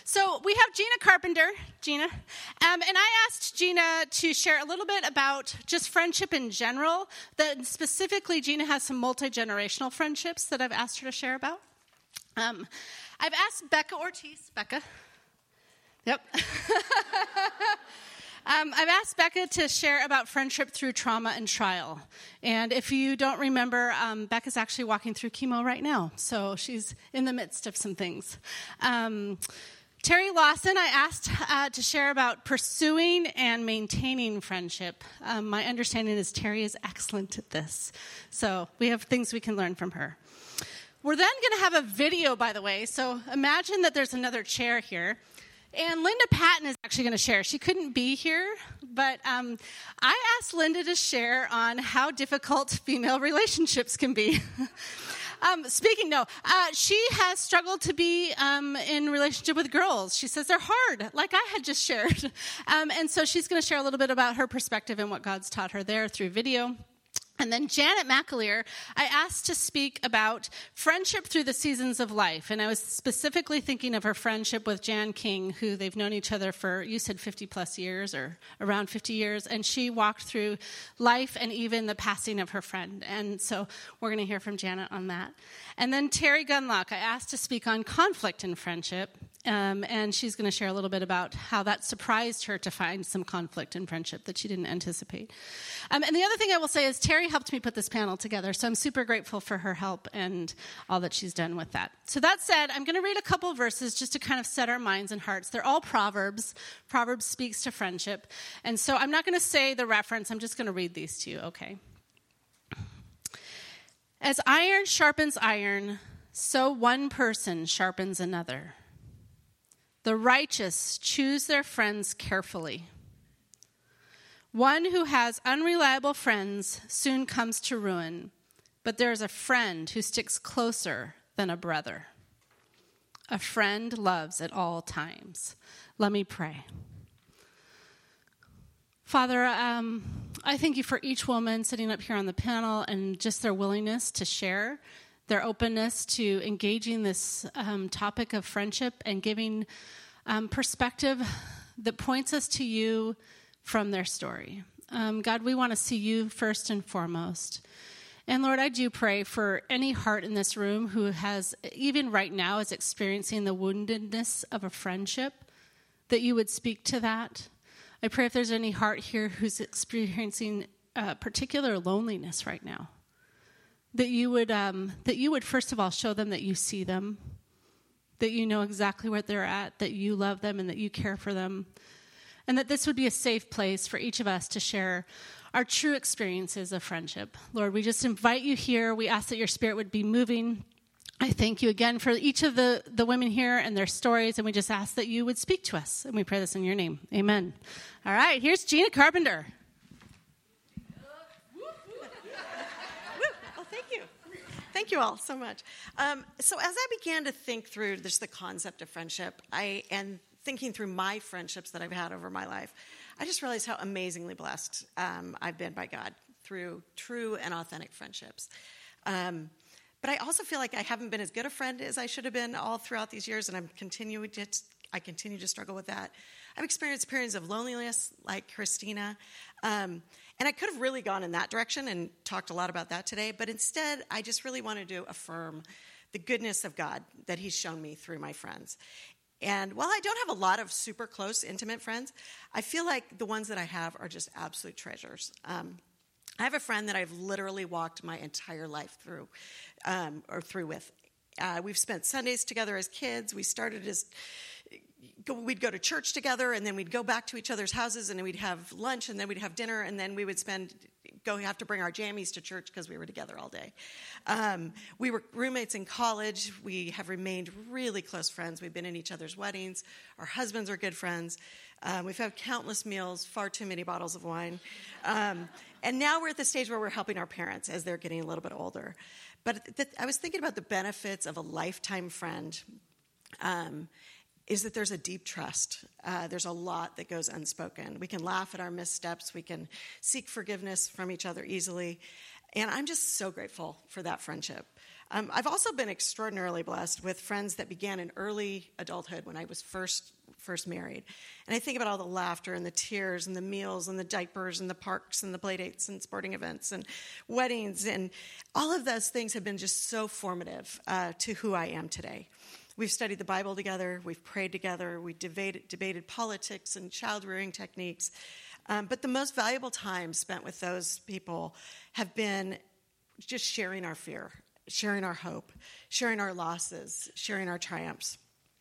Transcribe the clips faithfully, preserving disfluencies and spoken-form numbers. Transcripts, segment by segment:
So we have Gina Carpenter, Gina, um, and I asked Gina to share a little bit about just friendship in general. That specifically, Gina has some multi-generational friendships that I've asked her to share about. Um, I've asked Becca Ortiz, Becca, yep. Um, I've asked Becca to share about friendship through trauma and trial. And if you don't remember, um, Becca's actually walking through chemo right now. So she's in the midst of some things. Um, Terry Lawson, I asked uh, to share about pursuing and maintaining friendship. Um, my understanding is Terry is excellent at this. So we have things we can learn from her. We're then going to have a video, by the way. So imagine that there's another chair here. And Linda Patton is actually going to share. She couldn't be here, but um, I asked Linda to share on how difficult female relationships can be. um, speaking, no, uh, she has struggled to be um, in relationship with girls. She says they're hard, like I had just shared. Um, and so she's going to share a little bit about her perspective and what God's taught her there through video. And then Janet McAleer, I asked to speak about friendship through the seasons of life. And I was specifically thinking of her friendship with Jan King, who they've known each other for, you said fifty plus years or around fifty years. And she walked through life and even the passing of her friend. And so we're going to hear from Janet on that. And then Terry Gunlock, I asked to speak on conflict in friendship. Um, and she's going to share a little bit about how that surprised her to find some conflict in friendship that she didn't anticipate. Um, and the other thing I will say is Terry helped me put this panel together, so I'm super grateful for her help and all that she's done with that. So that said, I'm going to read a couple verses just to kind of set our minds and hearts. They're all Proverbs. Proverbs speaks to friendship. And so I'm not going to say the reference. I'm just going to read these to you, okay? As iron sharpens iron, so one person sharpens another. The righteous choose their friends carefully. One who has unreliable friends soon comes to ruin, but there is a friend who sticks closer than a brother. A friend loves at all times. Let me pray. Father, um, I thank you for each woman sitting up here on the panel and just their willingness to share, their openness to engaging this um, topic of friendship and giving um, perspective that points us to you from their story. Um, God, we want to see you first and foremost. And Lord, I do pray for any heart in this room who has, even right now, is experiencing the woundedness of a friendship, that you would speak to that. I pray if there's any heart here who's experiencing uh, particular loneliness right now, that you would um, that you would first of all show them that you see them, that you know exactly where they're at, that you love them and that you care for them, and that this would be a safe place for each of us to share our true experiences of friendship. Lord, we just invite you here. We ask that your Spirit would be moving. I thank you again for each of the, the women here and their stories, and we just ask that you would speak to us. And we pray this in your name. Amen. All right, here's Gina Carpenter. Oh, thank you. Thank you all so much. Um, so as I began to think through just the concept of friendship, I and thinking through my friendships that I've had over my life, I just realized how amazingly blessed um, I've been by God through true and authentic friendships. Um, but I also feel like I haven't been as good a friend as I should have been all throughout these years, and I'm continuing to, I continue to struggle with that. I've experienced periods of loneliness, like Christina, um, and I could have really gone in that direction and talked a lot about that today, but instead, I just really wanted to affirm the goodness of God that he's shown me through my friends. And while I don't have a lot of super close, intimate friends, I feel like the ones that I have are just absolute treasures. Um, I have a friend that I've literally walked my entire life through, um, or through with. Uh, we've spent Sundays together as kids. We started as, go, we'd go to church together, and then we'd go back to each other's houses, and then we'd have lunch, and then we'd have dinner, and then we would spend, go have to bring our jammies to church because we were together all day. Um, we were roommates in college. We have remained really close friends. We've been in each other's weddings. Our husbands are good friends. Um, we've had countless meals, far too many bottles of wine. Um, and now we're at the stage where we're helping our parents as they're getting a little bit older. But th- I was thinking about the benefits of a lifetime friend, um, is that there's a deep trust. Uh, there's a lot that goes unspoken. We can laugh at our missteps. We can seek forgiveness from each other easily. And I'm just so grateful for that friendship. Um, I've also been extraordinarily blessed with friends that began in early adulthood when I was first first married. And I think about all the laughter and the tears and the meals and the diapers and the parks and the play dates and sporting events and weddings. And all of those things have been just so formative uh, to who I am today. We've studied the Bible together. We've prayed together. We debated, debated politics and child-rearing techniques. Um, but the most valuable time spent with those people have been just sharing our fear, sharing our hope, sharing our losses, sharing our triumphs,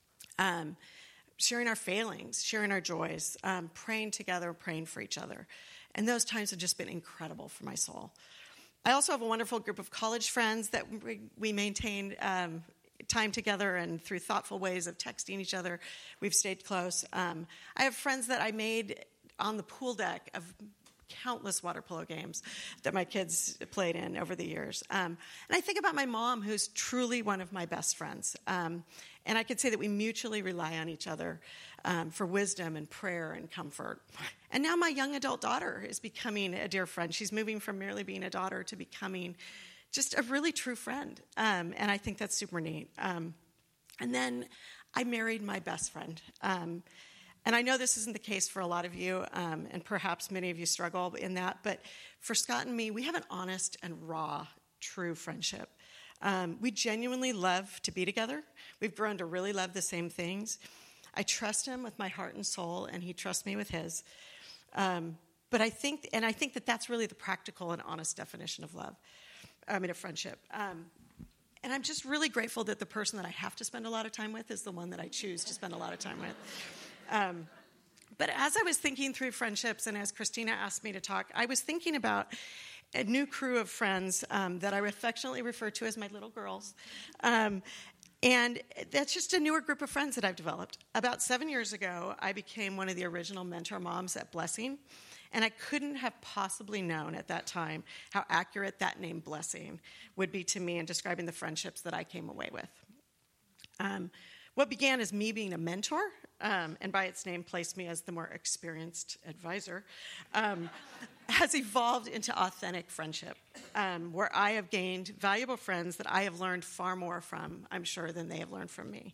um, sharing our failings, sharing our joys, um, praying together, praying for each other. And those times have just been incredible for my soul. I also have a wonderful group of college friends that we, we maintain um, time together, and through thoughtful ways of texting each other, we've stayed close. Um, I have friends that I made on the pool deck of countless water polo games that my kids played in over the years. Um, and I think about my mom, who's truly one of my best friends. Um, and I could say that we mutually rely on each other um, for wisdom and prayer and comfort. And now my young adult daughter is becoming a dear friend. She's moving from merely being a daughter to becoming just a really true friend. Um, and I think that's super neat. Um, and then I married my best friend. Um, And I know this isn't the case for a lot of you, um, and perhaps many of you struggle in that, but for Scott and me, we have an honest and raw, true friendship. Um, we genuinely love to be together. We've grown to really love the same things. I trust him with my heart and soul, and he trusts me with his. Um, but I think, and I think that that's really the practical and honest definition of love, I mean, of friendship. Um, and I'm just really grateful that the person that I have to spend a lot of time with is the one that I choose to spend a lot of time with. Um, but as I was thinking through friendships, and as Christina asked me to talk, I was thinking about a new crew of friends um, that I affectionately refer to as my little girls. Um, and that's just a newer group of friends that I've developed. About seven years ago, I became one of the original mentor moms at Blessing. And I couldn't have possibly known at that time how accurate that name Blessing would be to me in describing the friendships that I came away with. Um, what began as me being a mentor, Um, and by its name placed me as the more experienced advisor, um, has evolved into authentic friendship, um, where I have gained valuable friends that I have learned far more from, I'm sure, than they have learned from me.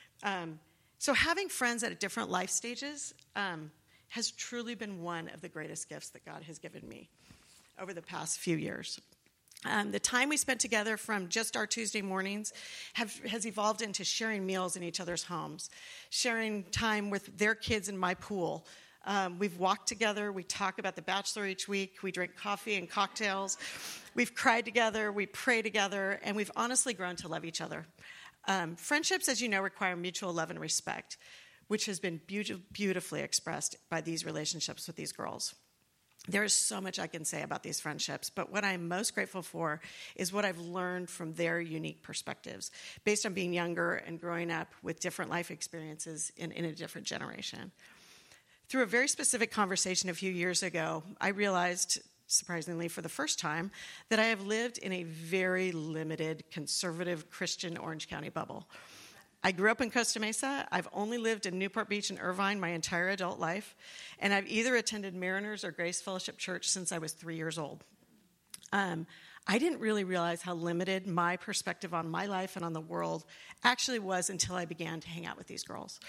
Um, so having friends at different life stages um, has truly been one of the greatest gifts that God has given me over the past few years. Um, the time we spent together from just our Tuesday mornings have, has evolved into sharing meals in each other's homes, sharing time with their kids in my pool. Um, we've walked together. We talk about The Bachelor each week. We drink coffee and cocktails. We've cried together. We pray together. And we've honestly grown to love each other. Um, friendships, as you know, require mutual love and respect, which has been beauti- beautifully expressed by these relationships with these girls. There is so much I can say about these friendships, but what I'm most grateful for is what I've learned from their unique perspectives, based on being younger and growing up with different life experiences in, in a different generation. Through a very specific conversation a few years ago, I realized, surprisingly for the first time, that I have lived in a very limited, conservative Christian Orange County bubble. I grew up in Costa Mesa. I've only lived in Newport Beach and Irvine my entire adult life, and I've either attended Mariners or Grace Fellowship Church since I was three years old. Um, I didn't really realize how limited my perspective on my life and on the world actually was until I began to hang out with these girls.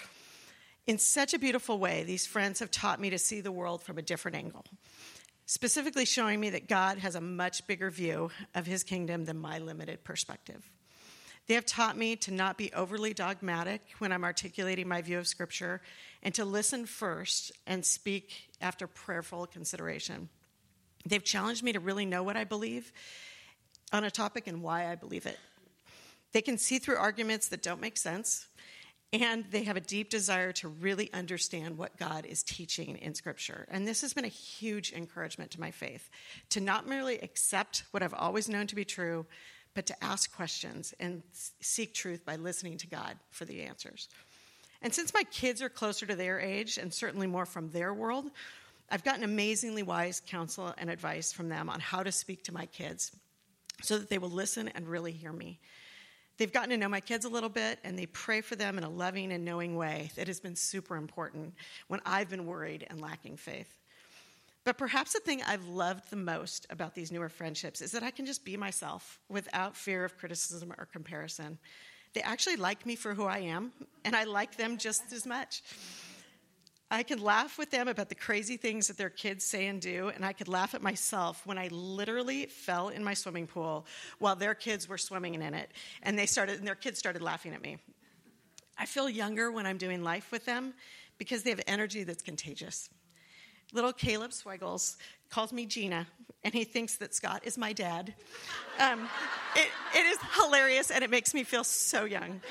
In such a beautiful way, these friends have taught me to see the world from a different angle, specifically showing me that God has a much bigger view of his kingdom than my limited perspective. They have taught me to not be overly dogmatic when I'm articulating my view of Scripture, and to listen first and speak after prayerful consideration. They've challenged me to really know what I believe on a topic and why I believe it. They can see through arguments that don't make sense, and they have a deep desire to really understand what God is teaching in Scripture. And this has been a huge encouragement to my faith, to not merely accept what I've always known to be true, but to ask questions and seek truth by listening to God for the answers. And since my kids are closer to their age, and certainly more from their world, I've gotten amazingly wise counsel and advice from them on how to speak to my kids so that they will listen and really hear me. They've gotten to know my kids a little bit, and they pray for them in a loving and knowing way that has been super important when I've been worried and lacking faith. But perhaps the thing I've loved the most about these newer friendships is that I can just be myself without fear of criticism or comparison. They actually like me for who I am, and I like them just as much. I can laugh with them about the crazy things that their kids say and do, and I could laugh at myself when I literally fell in my swimming pool while their kids were swimming in it, and they started, and their kids started laughing at me. I feel younger when I'm doing life with them because they have energy that's contagious. Little Caleb Swiggles calls me Gina, and he thinks that Scott is my dad. Um, it, it is hilarious, and it makes me feel so young.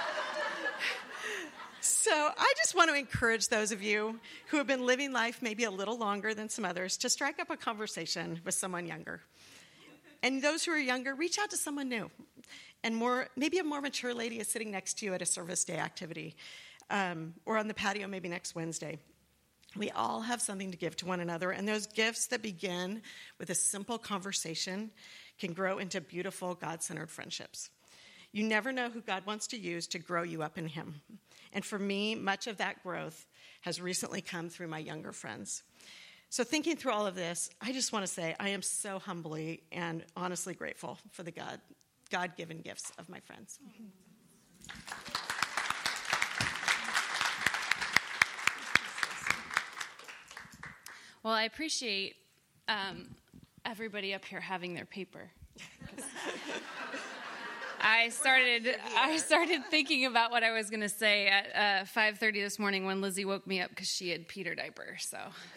So I just want to encourage those of you who have been living life maybe a little longer than some others to strike up a conversation with someone younger. And those who are younger, reach out to someone new. And more, maybe a more mature lady is sitting next to you at a service day activity um, or on the patio maybe next Wednesday. We all have something to give to one another, and those gifts that begin with a simple conversation can grow into beautiful, God-centered friendships. You never know who God wants to use to grow you up in him. And for me, much of that growth has recently come through my younger friends. So thinking through all of this, I just want to say I am so humbly and honestly grateful for the God, God-given gifts of my friends. Well, I appreciate um, everybody up here having their paper. I started I started thinking about what I was going to say at uh, five thirty this morning when Lizzie woke me up because she had peed her diaper, so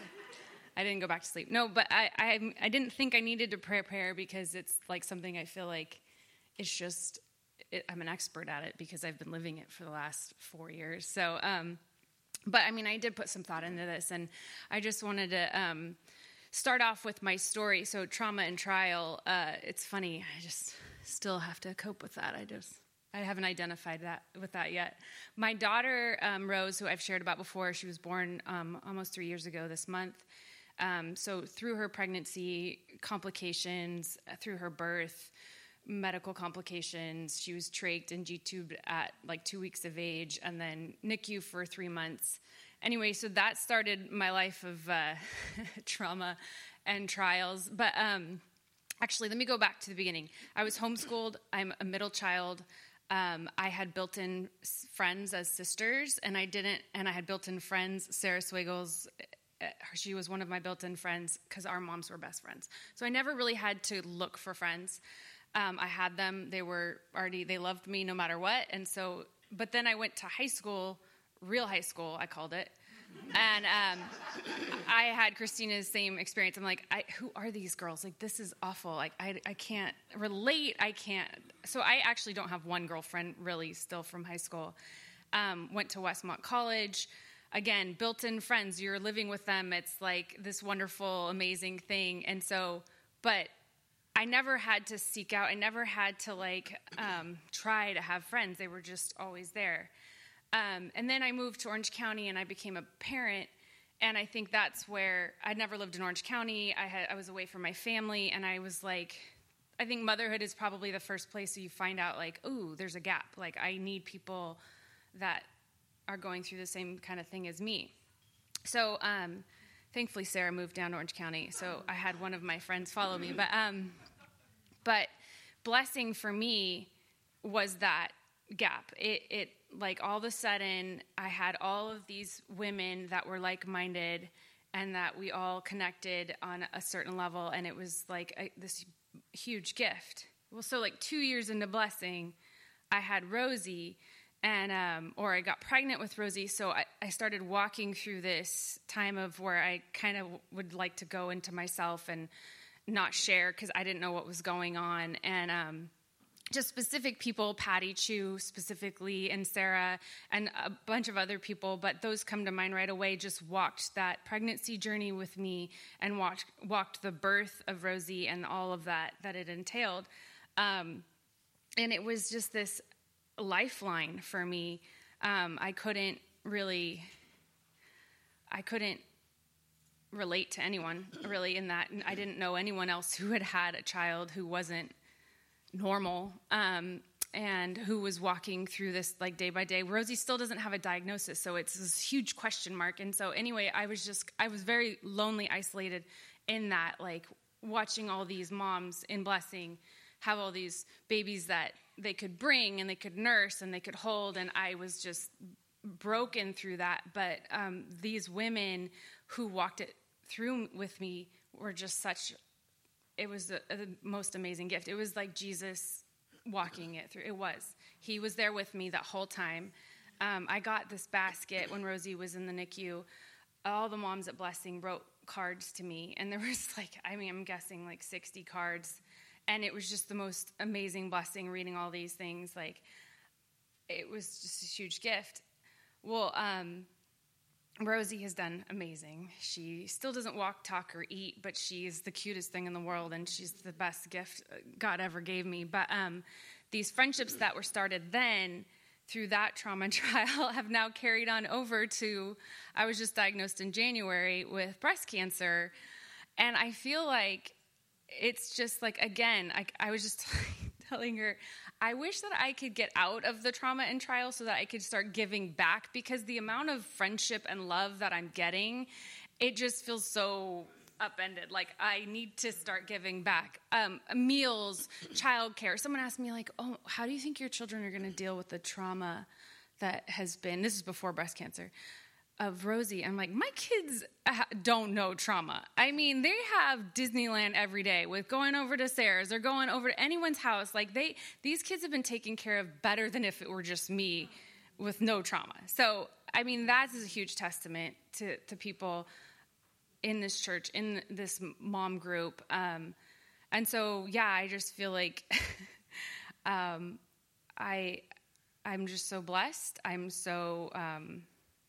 I didn't go back to sleep. No, but I, I I didn't think I needed to prepare because it's like something I feel like it's just, it, I'm an expert at it because I've been living it for the last four years. So, um, but I mean, I did put some thought into this, and I just wanted to um, start off with my story. So trauma and trial, uh, it's funny, I just still have to cope with that. I just, I haven't identified that with that yet. My daughter, um, Rose, who I've shared about before, she was born um, almost three years ago this month. Um, so through her pregnancy, complications, through her birth, medical complications, she was trached and G-tubed at like two weeks of age, and then N I C U for three months. Anyway, so that started my life of uh, trauma and trials. But um, actually, let me go back to the beginning. I was homeschooled. I'm a middle child. Um, I had built-in friends as sisters, and I didn't. And I had built-in friends. Sarah Swiggles, she was one of my built-in friends because our moms were best friends. So I never really had to look for friends. Um, I had them. They were already, they loved me no matter what. And so, but then I went to high school, real high school, I called it. And um, I had Christina's same experience. I'm like, I, who are these girls? Like, this is awful. Like, I, I can't relate. I can't. So I actually don't have one girlfriend really still from high school. Um, went to Westmont College. Again, built-in friends. You're living with them. It's like this wonderful, amazing thing. And so, but I never had to seek out. I never had to like um, try to have friends. They were just always there. Um, and then I moved to Orange County and I became a parent. And I think that's where I'd never lived in Orange County. I had I was away from my family, and I was like, I think motherhood is probably the first place you find out like, ooh, there's a gap. Like I need people that are going through the same kind of thing as me. So um, thankfully Sarah moved down to Orange County, so I had one of my friends follow me. But um, but blessing for me was that gap. It it like all of a sudden I had all of these women that were like-minded and that we all connected on a certain level, and it was like a, this huge gift. Well, so like two years into blessing, I had Rosie, and um, or I got pregnant with Rosie, so I, I started walking through this time of where I kind of would like to go into myself and not share because I didn't know what was going on. And um, just specific people, Patty Chu specifically, and Sarah, and a bunch of other people, but those come to mind right away, just walked that pregnancy journey with me and walked, walked the birth of Rosie and all of that that it entailed. Um, and it was just this lifeline for me. Um, I couldn't really, I couldn't relate to anyone really in that. I didn't know anyone else who had had a child who wasn't normal. Um, and who was walking through this like day by day. Rosie still doesn't have a diagnosis, so it's this huge question mark. And so anyway, I was just, I was very lonely, isolated in that, like watching all these moms in Blessing have all these babies that they could bring and they could nurse and they could hold. And I was just broken through that. But um, these women who walked it through with me were just such, it was the, the most amazing gift. It was like Jesus walking it through. It was. He was there with me that whole time. Um, I got this basket when Rosie was in the N I C U. All the moms at Blessing wrote cards to me. And there was like, I mean, I'm guessing like sixty cards. And it was just the most amazing blessing reading all these things. Like, it was just a huge gift. Well, um, Rosie has done amazing. She still doesn't walk, talk, or eat, but she's the cutest thing in the world, and she's the best gift God ever gave me. But um, these friendships that were started then through that trauma trial have now carried on over to, I was just diagnosed in January with breast cancer, and I feel like it's just like, again, I, I was just telling her, I wish that I could get out of the trauma and trial so that I could start giving back, because the amount of friendship and love that I'm getting, it just feels so upended. Like, I need to start giving back. Um, meals, childcare. Someone asked me, like, oh, how do you think your children are going to deal with the trauma that has been, this is before breast cancer, of Rosie? I'm like, my kids don't know trauma. I mean, they have Disneyland every day with going over to Sarah's or going over to anyone's house. Like, they, these kids have been taken care of better than if it were just me with no trauma. So, I mean, that's a huge testament to, to people in this church, in this mom group. Um, and so, yeah, I just feel like um, I, I'm just so blessed. I'm so... Um,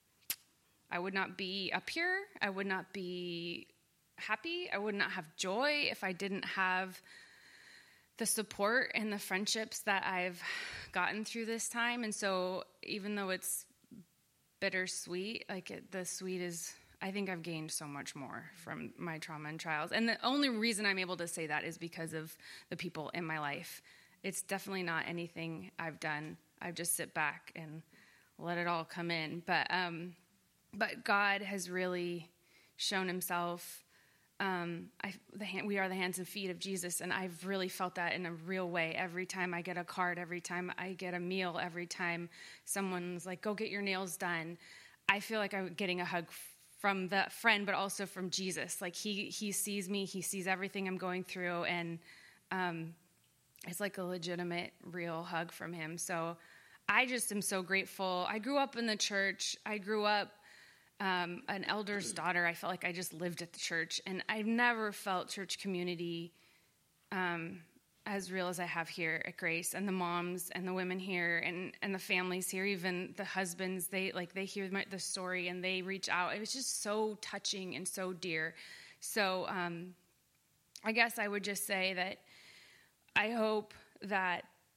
I would not be up here. I would not be happy. I would not have joy if I didn't have the support and the friendships that I've gotten through this time. And so even though it's bittersweet, like it, the sweet is, I think I've gained so much more from my trauma and trials. And the only reason I'm able to say that is because of the people in my life. It's definitely not anything I've done. I just sit back and let it all come in. But, um, But God has really shown himself. Um, I, the hand, we are the hands and feet of Jesus, and I've really felt that in a real way. Every time I get a card, every time I get a meal, every time someone's like, go get your nails done, I feel like I'm getting a hug from that friend, but also from Jesus. Like, he he sees me, he sees everything I'm going through, and um, it's like a legitimate, real hug from him. So I just am so grateful. I grew up in the church. I grew up Um, an elder's daughter. I felt like I just lived at the church, and I've never felt church community um, as real as I have here at Grace. And the moms and the women here, and, and the families here, even the husbands, they like they hear my, the story and they reach out. It was just so touching and so dear. So um, I guess I would just say that I hope that.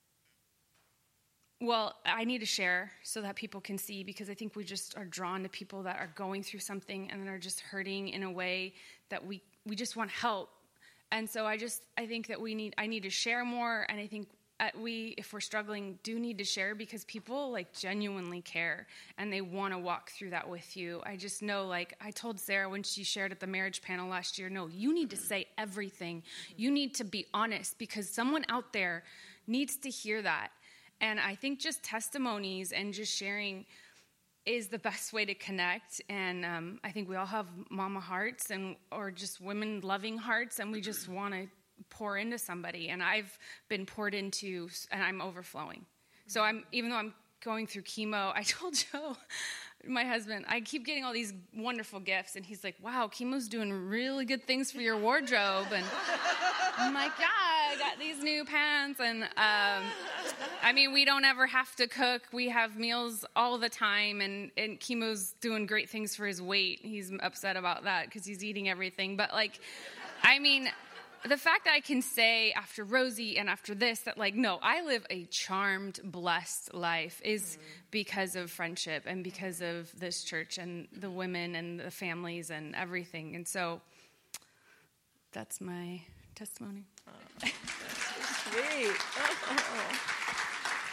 Well, I need to share so that people can see, because I think we just are drawn to people that are going through something and then are just hurting in a way that we, we just want help. And so I just, I think that we need, I need to share more. And I think we, if we're struggling, do need to share, because people like genuinely care and they want to walk through that with you. I just know, like I told Sarah when she shared at the marriage panel last year, no, you need to say everything. You need to be honest, because someone out there needs to hear that. And I think just testimonies and just sharing is the best way to connect. And um, I think we all have mama hearts and or just women loving hearts, and we just want to pour into somebody. And I've been poured into, and I'm overflowing. So I'm even though I'm going through chemo, I told Joe, my husband, I keep getting all these wonderful gifts, and he's like, wow, chemo's doing really good things for your wardrobe. And I'm like, yeah, I got these new pants. And um, I mean, we don't ever have to cook. We have meals all the time, and, and chemo's doing great things for his weight. He's upset about that because he's eating everything. But like, I mean, the fact that I can say after Rosie and after this that, like, no, I live a charmed, blessed life is mm-hmm. because of friendship and because of this church and the women and the families and everything. And so that's my testimony. Oh, that's so sweet. Oh.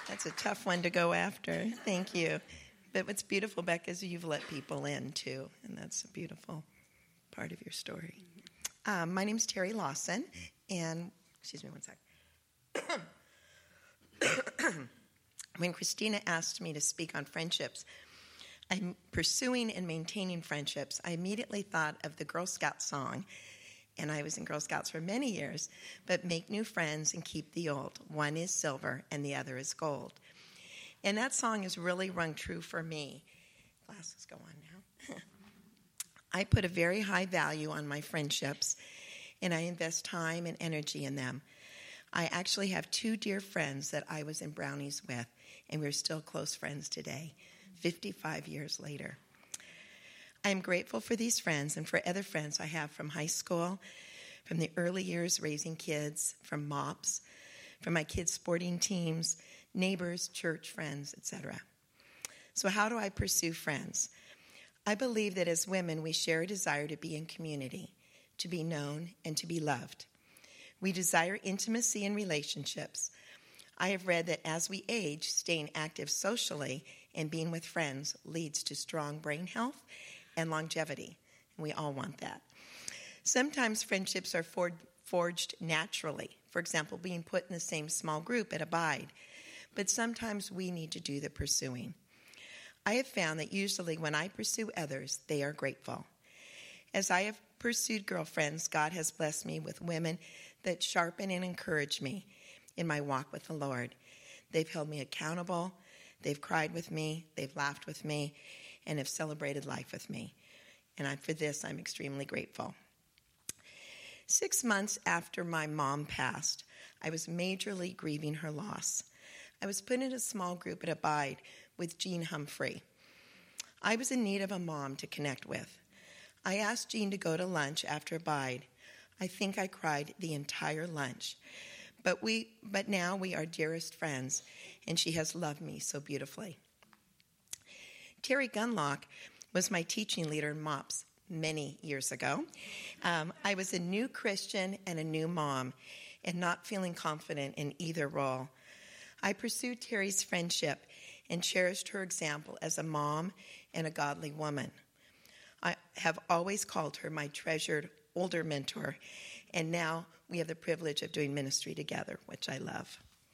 That's a tough one to go after. Thank you. But what's beautiful, Becca, is you've let people in, too, and that's a beautiful part of your story. Um, my name's Terry Lawson, and, excuse me one sec. When Christina asked me to speak on friendships, I'm pursuing and maintaining friendships, I immediately thought of the Girl Scout song, and I was in Girl Scouts for many years, but make new friends and keep the old. One is silver and the other is gold. And that song has really rung true for me. Glasses go on now. I put a very high value on my friendships, and I invest time and energy in them. I actually have two dear friends that I was in Brownies with, and we're still close friends today, fifty-five years later. I am grateful for these friends and for other friends I have from high school, from the early years raising kids, from MOPS, from my kids' sporting teams, neighbors, church friends, et cetera. So how do I pursue friends? I believe that as women, we share a desire to be in community, to be known, and to be loved. We desire intimacy in relationships. I have read that as we age, staying active socially and being with friends leads to strong brain health and longevity. And we all want that. Sometimes friendships are for- forged naturally. For example, being put in the same small group at Abide. But sometimes we need to do the pursuing. I have found that usually when I pursue others, they are grateful. As I have pursued girlfriends, God has blessed me with women that sharpen and encourage me in my walk with the Lord. They've held me accountable. They've cried with me. They've laughed with me, and have celebrated life with me. And I, for this, I'm extremely grateful. Six months after my mom passed, I was majorly grieving her loss. I was put in a small group at Abide with Jean Humphrey. I was in need of a mom to connect with. I asked Jean to go to lunch after Abide. I think I cried the entire lunch. But we, but now we are dearest friends, and she has loved me so beautifully. Terry Gunlock was my teaching leader in MOPS many years ago. Um, I was a new Christian and a new mom, and not feeling confident in either role. I pursued Terry's friendship and cherished her example as a mom and a godly woman. I have always called her my treasured older mentor, and now we have the privilege of doing ministry together, which I love.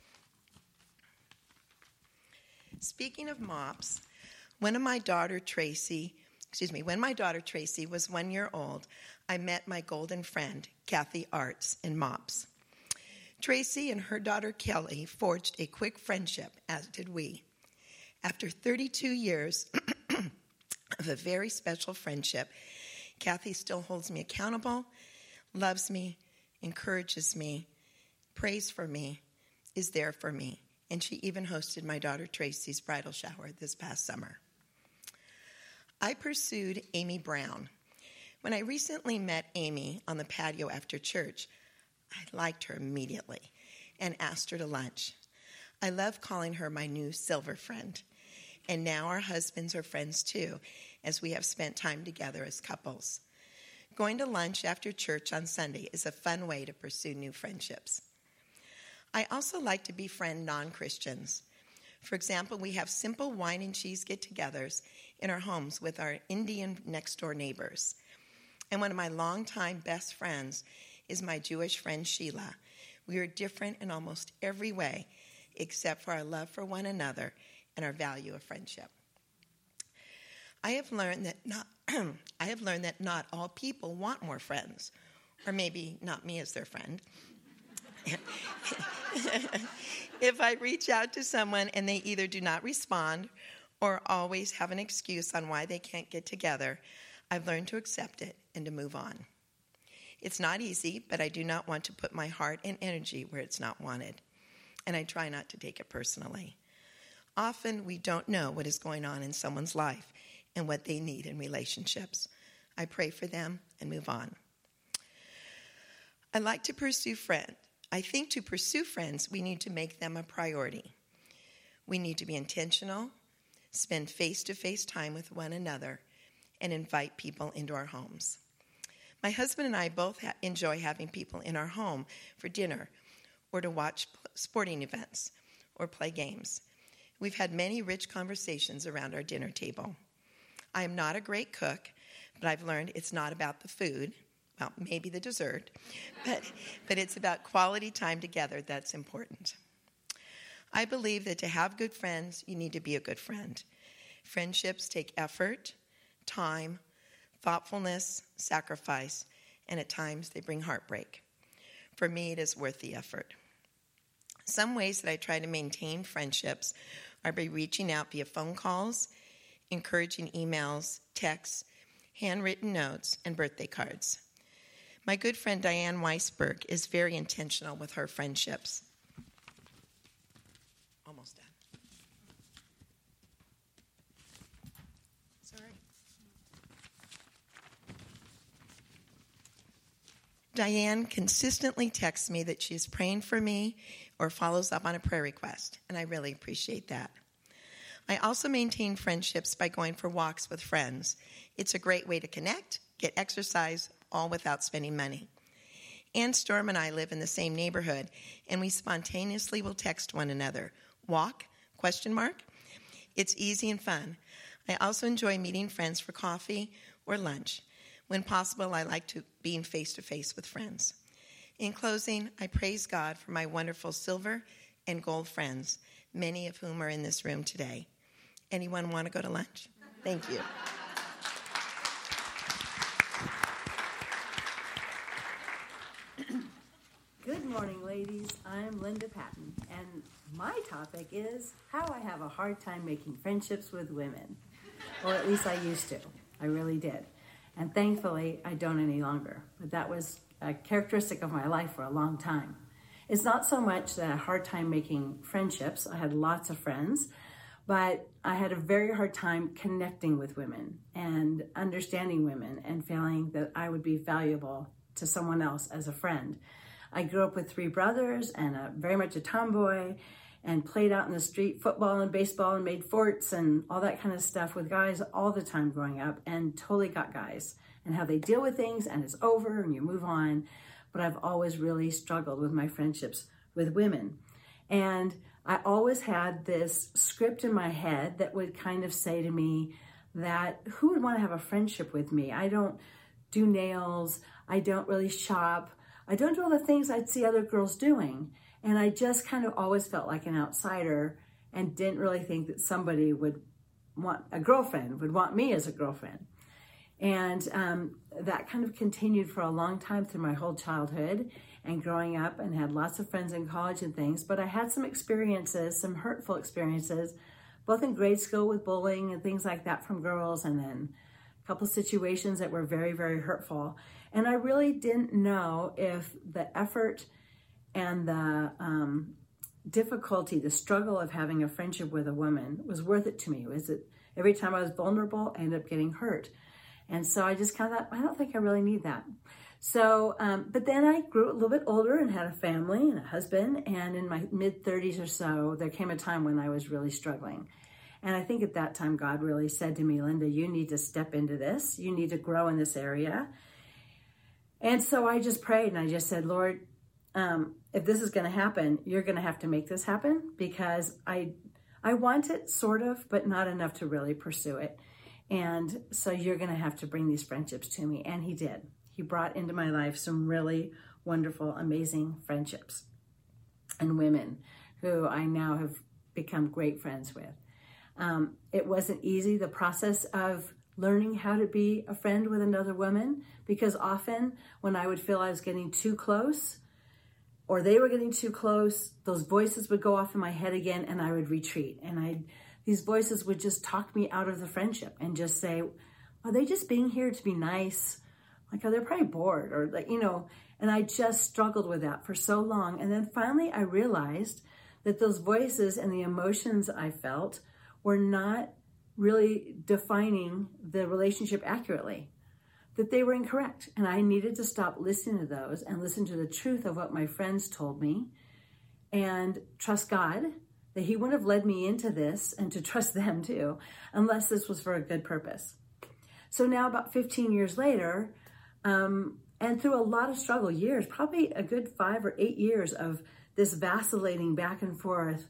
Speaking of MOPS, when my daughter Tracy, excuse me, when my daughter Tracy was one year old, I met my golden friend, Kathy Arts, in MOPS. Tracy and her daughter Kelly forged a quick friendship, as did we. After thirty-two years of a very special friendship, Kathy still holds me accountable, loves me, encourages me, prays for me, is there for me, and she even hosted my daughter Tracy's bridal shower this past summer. I pursued Amy Brown. When I recently met Amy on the patio after church, I liked her immediately and asked her to lunch. I love calling her my new silver friend, and now our husbands are friends too, as we have spent time together as couples. Going to lunch after church on Sunday is a fun way to pursue new friendships. I also like to befriend non-Christians. For example, we have simple wine and cheese get-togethers in our homes with our Indian next-door neighbors. And one of my longtime best friends is my Jewish friend Sheila. We are different in almost every way, except for our love for one another and our value of friendship. I have learned that not I have learned that not all people want more friends, or maybe not me as their friend. If I reach out to someone and they either do not respond or always have an excuse on why they can't get together, I've learned to accept it and to move on. It's not easy, but I do not want to put my heart and energy where it's not wanted, and I try not to take it personally. Often we don't know what is going on in someone's life and what they need in relationships. I pray for them and move on. I like to pursue friends. I think to pursue friends, we need to make them a priority. We need to be intentional, spend face-to-face time with one another, and invite people into our homes. My husband and I both ha- enjoy having people in our home for dinner or to watch sporting events or play games. We've had many rich conversations around our dinner table. I am not a great cook, but I've learned it's not about the food, well, maybe the dessert, but, but it's about quality time together that's important. I believe that to have good friends, you need to be a good friend. Friendships take effort, time, thoughtfulness, sacrifice, and at times they bring heartbreak. For me, it is worth the effort. Some ways that I try to maintain friendships are by reaching out via phone calls, encouraging emails, texts, handwritten notes, and birthday cards. My good friend Diane Weisberg is very intentional with her friendships. Almost done. Sorry. Diane consistently texts me that she's praying for me or follows up on a prayer request, and I really appreciate that. I also maintain friendships by going for walks with friends. It's a great way to connect, get exercise, all without spending money. Ann Storm and I live in the same neighborhood, and we spontaneously will text one another. Walk? Question mark. It's easy and fun. I also enjoy meeting friends for coffee or lunch. When possible, I like to being face-to-face with friends. In closing, I praise God for my wonderful silver and gold friends, many of whom are in this room today. Anyone want to go to lunch? Thank you. Good morning, ladies. I'm Linda Patton, and my topic is how I have a hard time making friendships with women. Or at least I used to. I really did. And thankfully, I don't any longer. But that was a characteristic of my life for a long time. It's not so much that I had a hard time making friendships. I had lots of friends, but I had a very hard time connecting with women and understanding women and feeling that I would be valuable to someone else as a friend. I grew up with three brothers and a, very much a tomboy, and played out in the street football and baseball and made forts and all that kind of stuff with guys all the time growing up, and totally got guys and how they deal with things, and it's over and you move on. But I've always really struggled with my friendships with women. And I always had this script in my head that would kind of say to me that who would want to have a friendship with me? I don't do nails. I don't really shop. I don't do all the things I'd see other girls doing. And I just kind of always felt like an outsider and didn't really think that somebody would want a girlfriend, would want me as a girlfriend. And um, that kind of continued for a long time through my whole childhood and growing up, and had lots of friends in college and things. But I had some experiences, some hurtful experiences, both in grade school with bullying and things like that from girls, and then a couple situations that were very, very hurtful. And I really didn't know if the effort and the um, difficulty, the struggle of having a friendship with a woman was worth it to me. Was it every time I was vulnerable, I ended up getting hurt. And so I just kind of thought, I don't think I really need that. So, um, but then I grew a little bit older and had a family and a husband. And in my mid thirties or so, there came a time when I was really struggling. And I think at that time, God really said to me, Linda, you need to step into this. You need to grow in this area. And so I just prayed and I just said, Lord, um, if this is going to happen, you're going to have to make this happen, because I, I want it sort of, but not enough to really pursue it. And so you're going to have to bring these friendships to me. And he did. He brought into my life some really wonderful, amazing friendships and women who I now have become great friends with. Um, it wasn't easy, the process of learning how to be a friend with another woman, because often when I would feel I was getting too close or they were getting too close, those voices would go off in my head again and I would retreat. And I, these voices would just talk me out of the friendship and just say, are they just being here to be nice? Like, oh, they're probably bored, or like, you know, and I just struggled with that for so long. And then finally I realized that those voices and the emotions I felt were not really defining the relationship accurately, that they were incorrect. And I needed to stop listening to those and listen to the truth of what my friends told me and trust God that he wouldn't have led me into this, and to trust them too, unless this was for a good purpose. So now about fifteen years later, um, and through a lot of struggle years, probably a good five or eight years of this vacillating back and forth,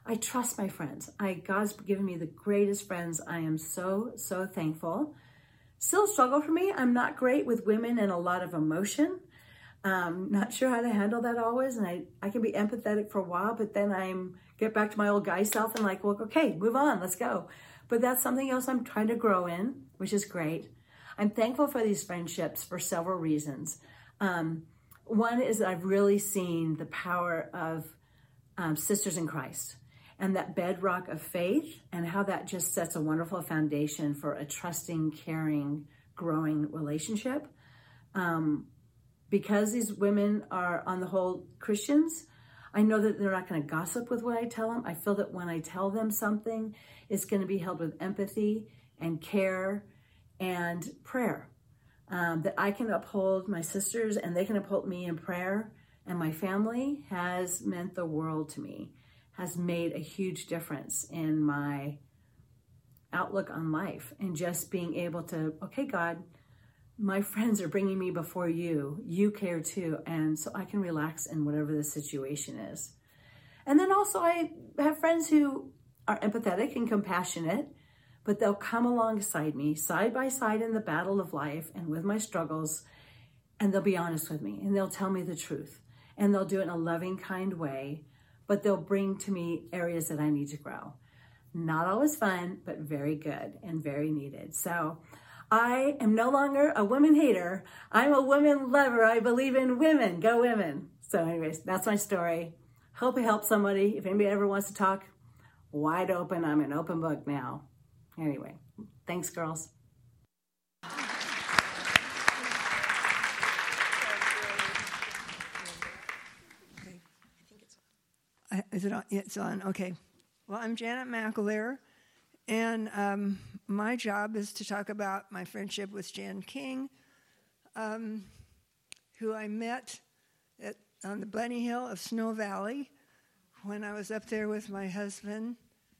I trust my friends. I God's given me the greatest friends. I am so, so thankful. Still a struggle for me. I'm not great with women and a lot of emotion. Um, not sure how to handle that always. And I, I can be empathetic for a while, but then I'm get back to my old guy self and like, well, okay, move on, let's go. But that's something else I'm trying to grow in, which is great. I'm thankful for these friendships for several reasons. Um, one is that I've really seen the power of um, sisters in Christ and that bedrock of faith and how that just sets a wonderful foundation for a trusting, caring, growing relationship. Um, because these women are on the whole Christians, I know that they're not going to gossip with what I tell them. I feel that when I tell them something, it's going to be held with empathy and care and prayer. Um, that I can uphold my sisters and they can uphold me in prayer. And my family has meant the world to me, has made a huge difference in my outlook on life and just being able to, okay, God, my friends are bringing me before you. You care too. And so I can relax in whatever the situation is. And then also I have friends who are empathetic and compassionate, but they'll come alongside me side by side in the battle of life and with my struggles, and they'll be honest with me and they'll tell me the truth and they'll do it in a loving, kind way, but they'll bring to me areas that I need to grow. Not always fun, but very good and very needed. So I am no longer a women hater. I'm a women lover. I believe in women. Go women. So anyways, that's my story. Hope it helps somebody. If anybody ever wants to talk, wide open. I'm an open book now. Anyway, thanks, girls. I, is it on? It's on. Okay. Well, I'm Janet McAleer, and um, my job is to talk about my friendship with Jan King, um, who I met at, on the bunny hill of Snow Valley when I was up there with my husband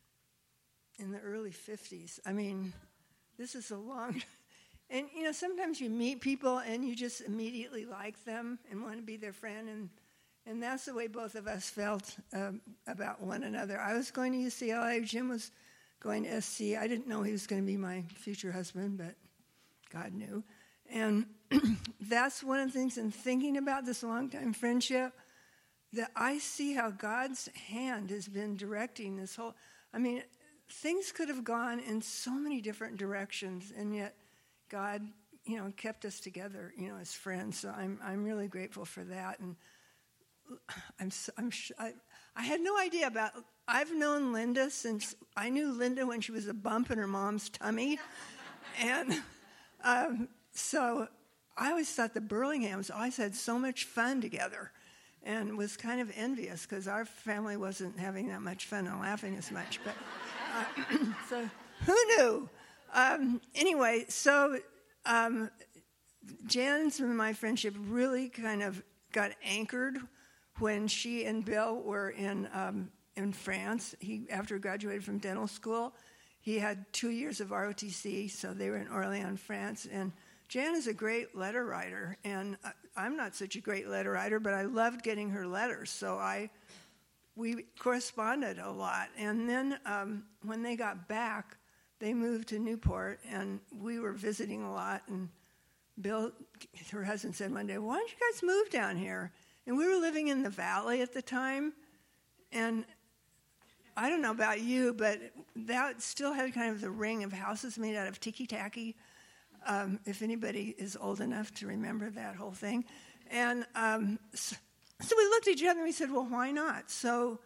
in the early fifties. I mean, this is a long... And, you know, sometimes you meet people and you just immediately like them and want to be their friend, and And that's the way both of us felt um, about one another. I was going to U C L A. Jim was going to S C. I didn't know he was going to be my future husband, but God knew. And that's one of the things in thinking about this long-time friendship, that I see how God's hand has been directing this whole... I mean, things could have gone in so many different directions, and yet God, you know, kept us together, you know, as friends. So I'm I'm really grateful for that. And I'm, I'm I, I had no idea about, I've known Linda since, I knew Linda when she was a bump in her mom's tummy. And um, so I always thought the Burlinghams always had so much fun together, and was kind of envious because our family wasn't having that much fun and laughing as much. But uh, so who knew? Um, anyway, so um, Jan's and my friendship really kind of got anchored when she and Bill were in um, in France. He, after he graduated from dental school, he had two years of R O T C, so they were in Orléans, France. And Jan is a great letter writer, and I'm not such a great letter writer, but I loved getting her letters, so I we corresponded a lot. And then um, when they got back, they moved to Newport, and we were visiting a lot. And Bill, her husband, said one day, "Why don't you guys move down here?" And we were living in the valley at the time, and I don't know about you, but that still had kind of the ring of houses made out of tiki-taki, um, if anybody is old enough to remember that whole thing. And um, so, so we looked at each other and we said, well, why not? So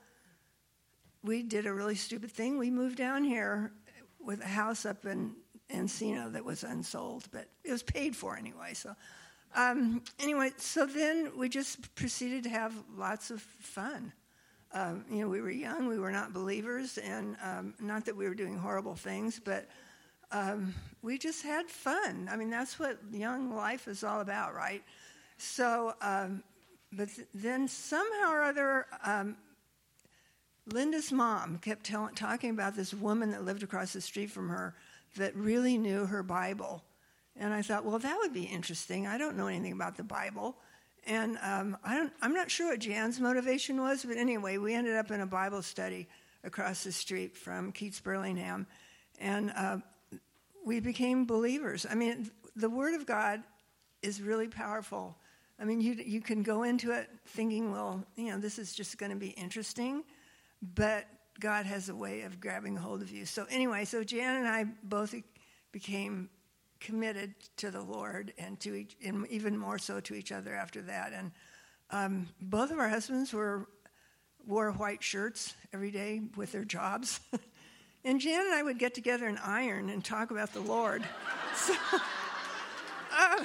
we did a really stupid thing. We moved down here with a house up in Encino that was unsold, but it was paid for anyway, so... Um, anyway, so then we just proceeded to have lots of fun. Um, you know, we were young, we were not believers, and um, not that we were doing horrible things, but um, we just had fun. I mean, that's what young life is all about, right? So, um, but th- then somehow or other, um, Linda's mom kept tell- talking about this woman that lived across the street from her that really knew her Bible. And I thought, well, that would be interesting. I don't know anything about the Bible. And um, I don't, I'm not sure what Jan's motivation was, but anyway, we ended up in a Bible study across the street from Keats Burlingham. And uh, we became believers. I mean, the Word of God is really powerful. I mean, you you can go into it thinking, well, you know, this is just going to be interesting, but God has a way of grabbing a hold of you. So anyway, so Jan and I both became committed to the Lord and to each, and even more so to each other after that. And um, both of our husbands were wore white shirts every day with their jobs. And Jan and I would get together and iron and talk about the Lord. So, uh,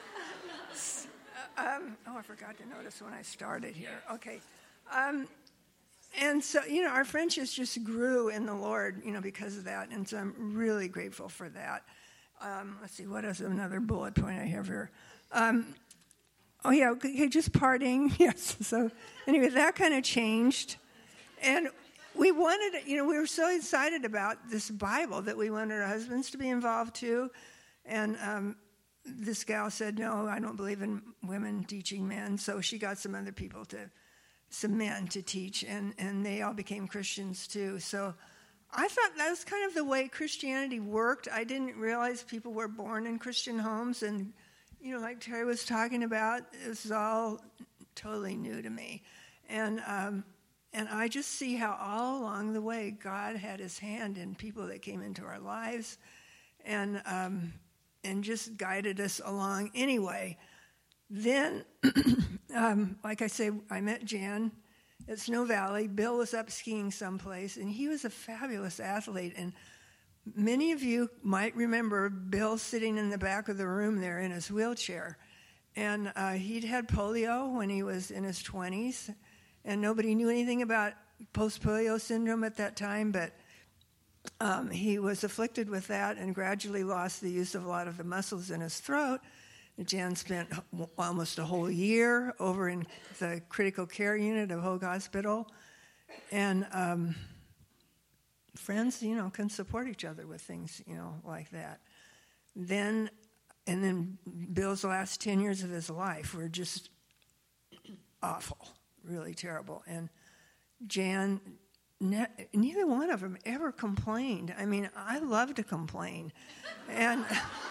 um, oh, I forgot to notice when I started here. Okay. Um, and so, you know, our friendships just grew in the Lord, you know, because of that. And so I'm really grateful for that. Um, let's see, what is another bullet point I have here? Um, oh, yeah, okay, just partying. Yes. So anyway, that kind of changed. And we wanted, you know, we were so excited about this Bible that we wanted our husbands to be involved too. And um, this gal said, no, I don't believe in women teaching men. So she got some other people to, some men to teach, and, and they all became Christians too. So I thought that was kind of the way Christianity worked. I didn't realize people were born in Christian homes. And, you know, like Terry was talking about, it was all totally new to me. And um, and I just see how all along the way God had his hand in people that came into our lives and um, and just guided us along anyway. Then, um, like I say, I met Jan at Snow Valley. Bill was up skiing someplace, and he was a fabulous athlete. And many of you might remember Bill sitting in the back of the room there in his wheelchair. And uh, he'd had polio when he was in his twenties, and nobody knew anything about post-polio syndrome at that time, but um, he was afflicted with that and gradually lost the use of a lot of the muscles in his throat. Jan spent almost a whole year over in the critical care unit of Hoag Hospital. And um, friends, you know, can support each other with things, you know, like that. Then, and then Bill's last ten years of his life were just awful, really terrible. And Jan, ne- neither one of them ever complained. I mean, I love to complain. And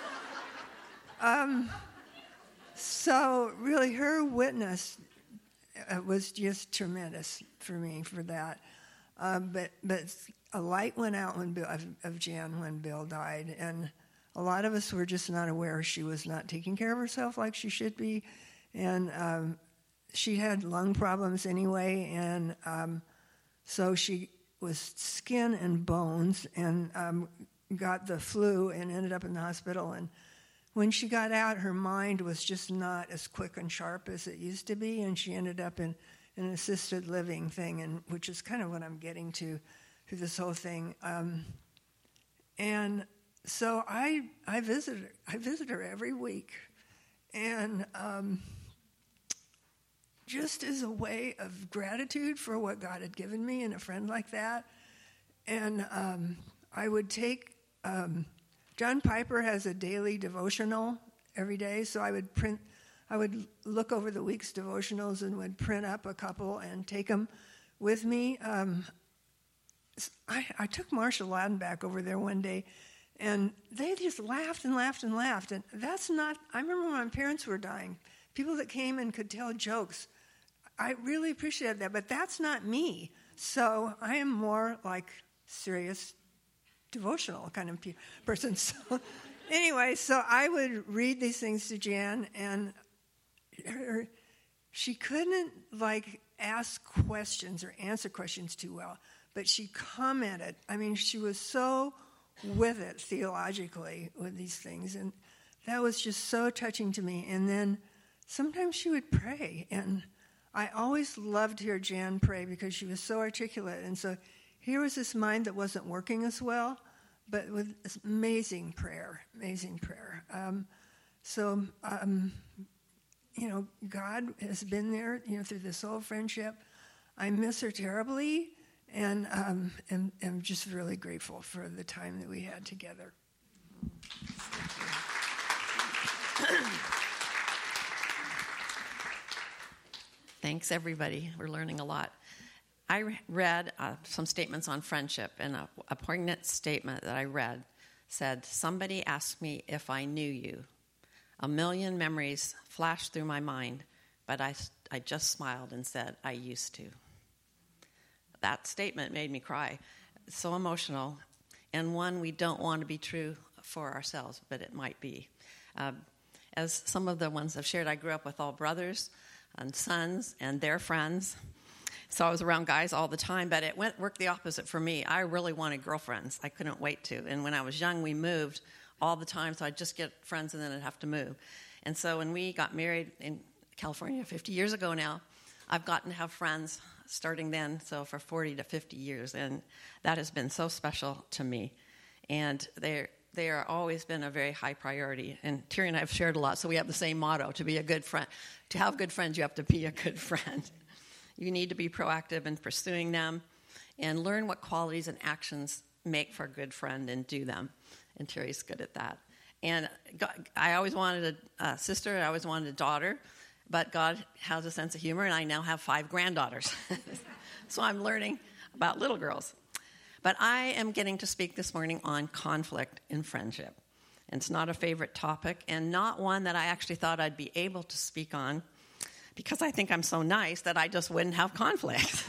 um, so really her witness uh, was just tremendous for me for that. Uh, but but a light went out when Bill, of, of Jan when Bill died, and a lot of us were just not aware she was not taking care of herself like she should be, and um, she had lung problems anyway, and um, so she was skin and bones, and um, got the flu and ended up in the hospital. And when she got out, her mind was just not as quick and sharp as it used to be, and she ended up in an assisted living thing, and which is kind of what I'm getting to through this whole thing. Um, and so I I visit her. I visit her every week, and um, just as a way of gratitude for what God had given me and a friend like that. And um, I would take um, John Piper has a daily devotional every day, so I would print. I would look over the week's devotionals and would print up a couple and take them with me. Um, I, I took Marcia Ladden back over there one day, and they just laughed and laughed and laughed. And that's not, I remember when my parents were dying, people that came and could tell jokes. I really appreciated that, but that's not me. So I am more like serious, devotional kind of pe- person. So anyway, so I would read these things to Jan, and her, she couldn't like ask questions or answer questions too well, but she commented. I mean, she was so with it theologically with these things, and that was just so touching to me. And then sometimes she would pray, and I always loved to hear Jan pray because she was so articulate. And so here was this mind that wasn't working as well, but with this amazing prayer, amazing prayer. Um, so, um, you know, God has been there, you know, through this whole friendship. I miss her terribly, and um, am, am just really grateful for the time that we had together. Thanks, everybody. We're learning a lot. I re- read uh, some statements on friendship, and a, a poignant statement that I read said, "Somebody asked me if I knew you. A million memories flashed through my mind, but I, I just smiled and said, I used to." That statement made me cry. It's so emotional, and one we don't want to be true for ourselves, but it might be. Uh, as some of the ones I've shared, I grew up with all brothers and sons and their friends. So I was around guys all the time, but it went worked the opposite for me. I really wanted girlfriends. I couldn't wait to. And when I was young, we moved all the time, so I'd just get friends and then I'd have to move. And so when we got married in California fifty years ago now, I've gotten to have friends starting then, so for forty to fifty years, and that has been so special to me. And they're they are always been a very high priority. And Terry and I have shared a lot, so we have the same motto: to be a good friend. To have good friends, you have to be a good friend. You need to be proactive in pursuing them and learn what qualities and actions make for a good friend and do them. And Terry's good at that. And God, I always wanted a, a sister. I always wanted a daughter. But God has a sense of humor, and I now have five granddaughters. So I'm learning about little girls. But I am getting to speak this morning on conflict in friendship. And it's not a favorite topic, and not one that I actually thought I'd be able to speak on, because I think I'm so nice that I just wouldn't have conflict.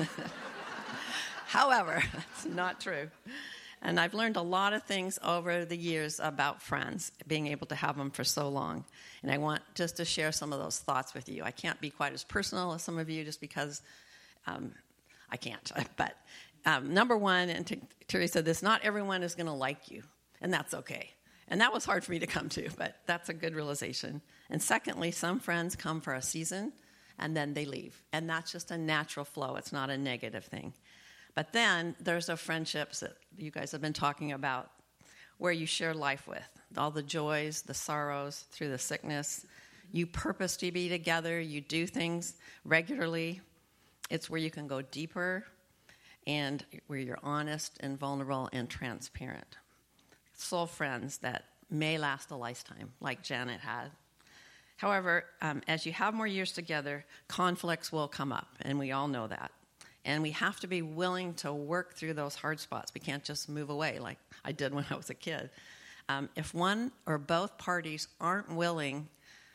However, that's not true. And I've learned a lot of things over the years about friends, being able to have them for so long. And I want just to share some of those thoughts with you. I can't be quite as personal as some of you just because um, I can't. But um, number one, and T- Terry said this, not everyone is going to like you, and that's okay. And that was hard for me to come to, but that's a good realization. And secondly, some friends come for a season, and then they leave. And that's just a natural flow. It's not a negative thing. But then there's the friendships that you guys have been talking about where you share life with, all the joys, the sorrows, through the sickness. You purpose to be together. You do things regularly. It's where you can go deeper and where you're honest and vulnerable and transparent. Soul friends that may last a lifetime, like Janet had. However, um, as you have more years together, conflicts will come up, and we all know that. And we have to be willing to work through those hard spots. We can't just move away like I did when I was a kid. Um, if one or both parties aren't willing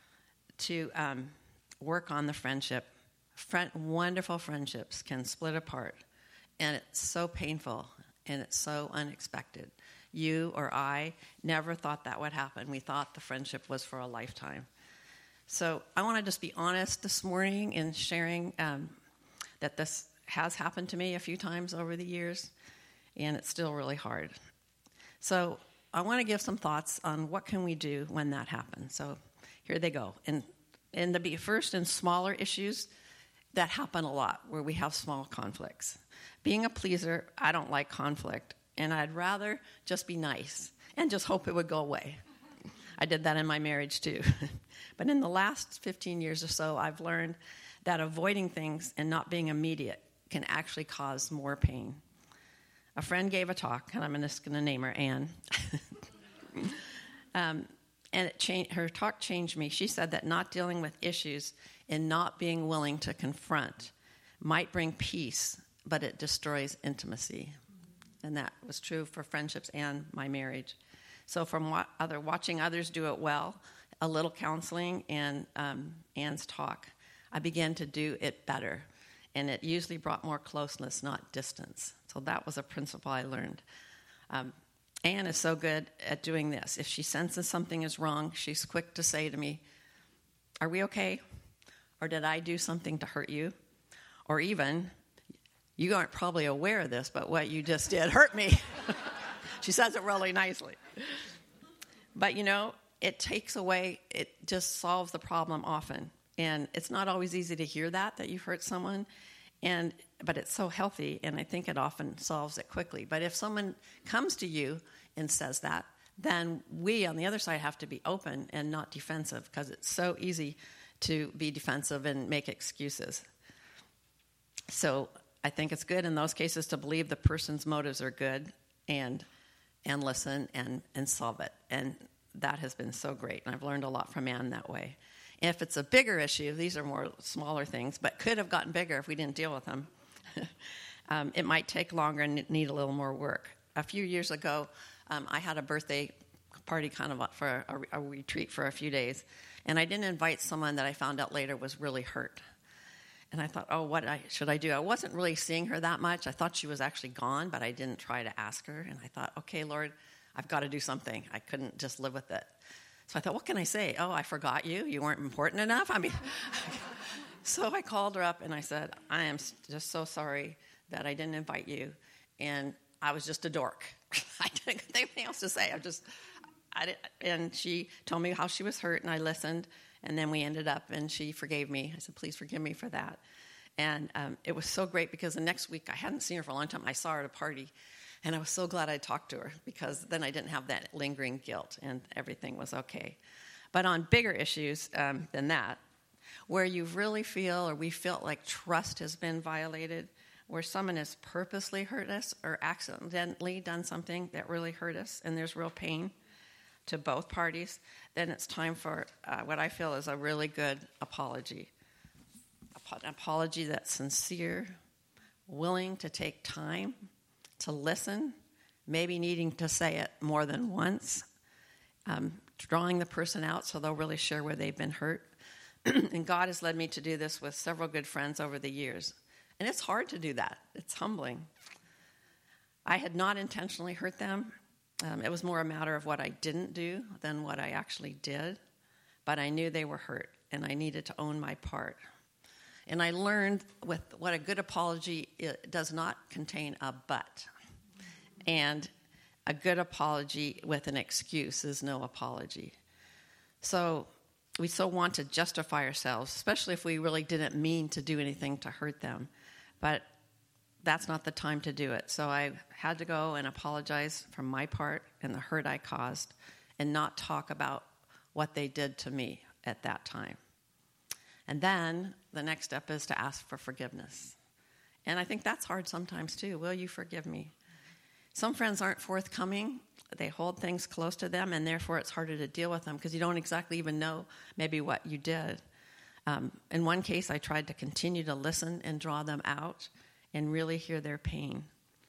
to um, work on the friendship, friend, wonderful friendships can split apart. And it's so painful, and it's so unexpected. You or I never thought that would happen. We thought the friendship was for a lifetime. So I want to just be honest this morning in sharing um, that this has happened to me a few times over the years, and it's still really hard. So I want to give some thoughts on what can we do when that happens. So here they go. And, and to be first in smaller issues that happen a lot where we have small conflicts. Being a pleaser, I don't like conflict, and I'd rather just be nice and just hope it would go away. I did that in my marriage too. But in the last fifteen years or so, I've learned that avoiding things and not being immediate can actually cause more pain. A friend gave a talk, and I'm just going to name her Anne. um, and it changed, her talk changed me. She said that not dealing with issues and not being willing to confront might bring peace, but it destroys intimacy. And that was true for friendships and my marriage. So from what other, watching others do it well, a little counseling, and um, Anne's talk, I began to do it better. And it usually brought more closeness, not distance. So that was a principle I learned. Um, Anne is so good at doing this. If she senses something is wrong, she's quick to say to me, "Are we okay? Or did I do something to hurt you?" Or even, "You aren't probably aware of this, but what you just did hurt me." She says it really nicely. But, you know, it takes away, it just solves the problem often. And it's not always easy to hear that, that you've hurt someone, and but it's so healthy, and I think it often solves it quickly. But if someone comes to you and says that, then we on the other side have to be open and not defensive, because it's so easy to be defensive and make excuses. So I think it's good in those cases to believe the person's motives are good and and listen and, and solve it. And that has been so great, and I've learned a lot from Anne that way. And if it's a bigger issue, these are more smaller things, but could have gotten bigger if we didn't deal with them. um, it might take longer and need a little more work. A few years ago, um, I had a birthday party kind of for a, a retreat for a few days, and I didn't invite someone that I found out later was really hurt. And I thought, oh, what I, should I do? I wasn't really seeing her that much. I thought she was actually gone, but I didn't try to ask her. And I thought, okay, Lord, I've got to do something. I couldn't just live with it. So I thought, what can I say? Oh, I forgot you. You weren't important enough. I mean, so I called her up and I said, I am just so sorry that I didn't invite you. And I was just a dork. I didn't have anything else to say. I just, I did, and she told me how she was hurt, and I listened. And then we ended up, and she forgave me. I said, please forgive me for that. And um, it was so great because the next week, I hadn't seen her for a long time. I saw her at a party, and I was so glad I talked to her because then I didn't have that lingering guilt, and everything was okay. But on bigger issues um, than that, where you really feel or we felt like trust has been violated, where someone has purposely hurt us or accidentally done something that really hurt us, and there's real pain to both parties, then it's time for uh, what I feel is a really good apology. An apology that's sincere, willing to take time to listen, maybe needing to say it more than once, um, drawing the person out so they'll really share where they've been hurt. And God has led me to do this with several good friends over the years. And it's hard to do that. It's humbling. I had not intentionally hurt them. Um, it was more a matter of what I didn't do than what I actually did. But I knew they were hurt, and I needed to own my part. And I learned with what a good apology it does not contain a but. And a good apology with an excuse is no apology. So we so want to justify ourselves, especially if we really didn't mean to do anything to hurt them. But that's not the time to do it. So I had to go and apologize for my part and the hurt I caused and not talk about what they did to me at that time. And then the next step is to ask for forgiveness. And I think that's hard sometimes too. Will you forgive me? Some friends aren't forthcoming. They hold things close to them, and therefore it's harder to deal with them because you don't exactly even know maybe what you did. Um, in one case, I tried to continue to listen and draw them out and really hear their pain.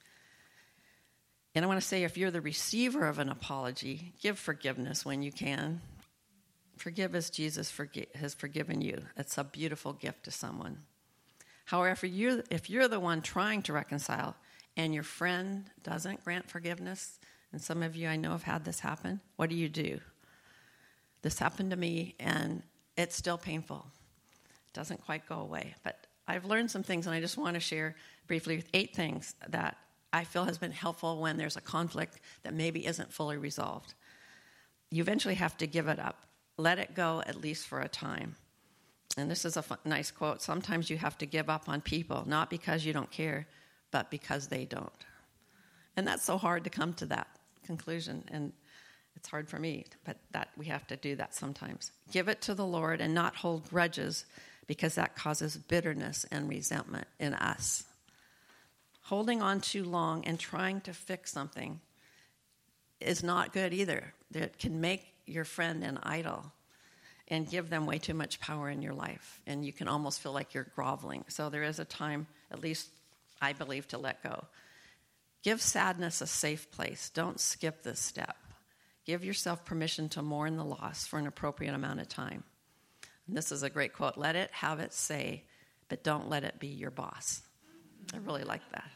And I want to say, if you're the receiver of an apology, give forgiveness when you can. Forgive as Jesus forgi- has forgiven you. It's a beautiful gift to someone. However, you're, if you're the one trying to reconcile and your friend doesn't grant forgiveness, and some of you I know have had this happen, what do you do? This happened to me, and it's still painful. It doesn't quite go away. But I've learned some things, and I just want to share briefly with eight things that I feel has been helpful when there's a conflict that maybe isn't fully resolved. You eventually have to give it up. Let it go, at least for a time. And this is a fun, nice quote. Sometimes you have to give up on people, not because you don't care, but because they don't. And that's so hard to come to that conclusion. And it's hard for me, but that we have to do that sometimes. Give it to the Lord and not hold grudges, because that causes bitterness and resentment in us. Holding on too long and trying to fix something is not good either. It can make your friend an idol and give them way too much power in your life. And you can almost feel like you're groveling. So there is a time, at least I believe, to let go. Give sadness a safe place. Don't skip this step. Give yourself permission to mourn the loss for an appropriate amount of time. And this is a great quote. Let it have its say, but don't let it be your boss. I really like that.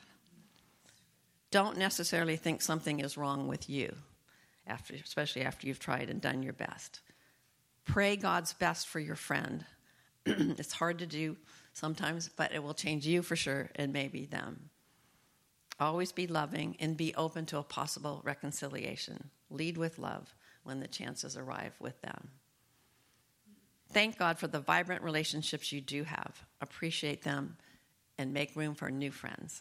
Don't necessarily think something is wrong with you, after, especially after you've tried and done your best. Pray God's best for your friend. It's hard to do sometimes, but it will change you for sure and maybe them. Always be loving and be open to a possible reconciliation. Lead with love when the chances arrive with them. Thank God for the vibrant relationships you do have. Appreciate them and make room for new friends.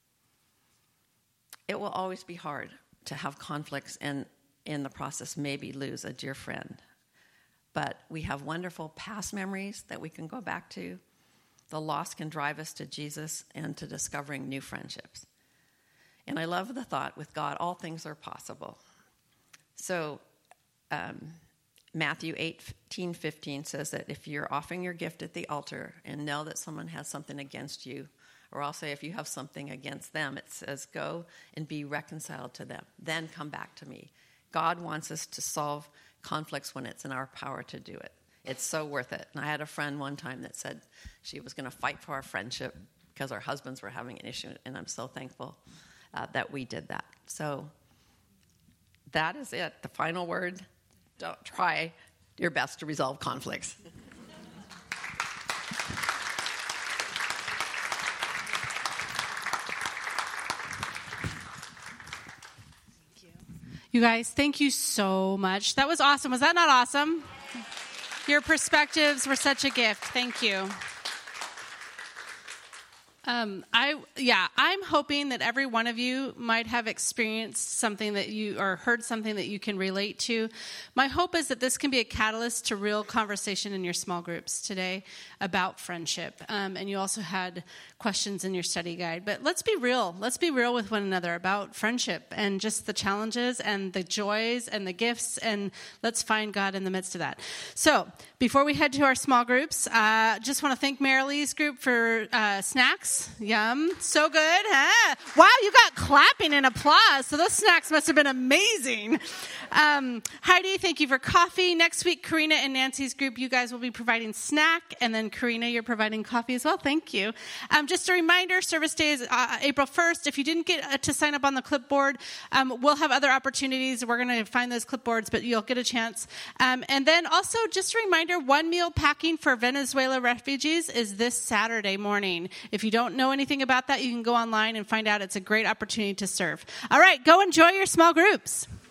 It will always be hard to have conflicts and in the process maybe lose a dear friend. But we have wonderful past memories that we can go back to. The loss can drive us to Jesus and to discovering new friendships. And I love the thought, with God, all things are possible. So um, Matthew eighteen fifteen says that if you're offering your gift at the altar and know that someone has something against you Or I'll say if you have something against them, it says go and be reconciled to them. Then come back to me. God wants us to solve conflicts when it's in our power to do it. It's so worth it. And I had a friend one time that said she was going to fight for our friendship because our husbands were having an issue, and I'm so thankful uh, that we did that. So that is it. The final word, don't try your best to resolve conflicts. You guys, thank you so much. That was awesome. Was that not awesome? Your perspectives were such a gift. Thank you. Um, I yeah, I'm hoping that every one of you might have experienced something that you, or heard something that you can relate to. My hope is that this can be a catalyst to real conversation in your small groups today about friendship. Um, and you also had questions in your study guide. But let's be real. Let's be real with one another about friendship and just the challenges and the joys and the gifts, and let's find God in the midst of that. So before we head to our small groups, uh, just want to thank Marilee's group for uh, snacks. Yum. So good, huh? Wow, you got clapping and applause. So those snacks must have been amazing. Um, Heidi, thank you for coffee. Next week, Karina and Nancy's group, you guys will be providing snack. And then Karina, you're providing coffee as well. Thank you. Um, just a reminder, service day is uh, April first. If you didn't get uh, to sign up on the clipboard, um, we'll have other opportunities. We're going to find those clipboards, but you'll get a chance. Um, and then also just a reminder, one meal packing for Venezuela refugees is this Saturday morning. If you don't know anything about that, you can go online and find out. It's a great opportunity to serve. All right, go enjoy your small groups.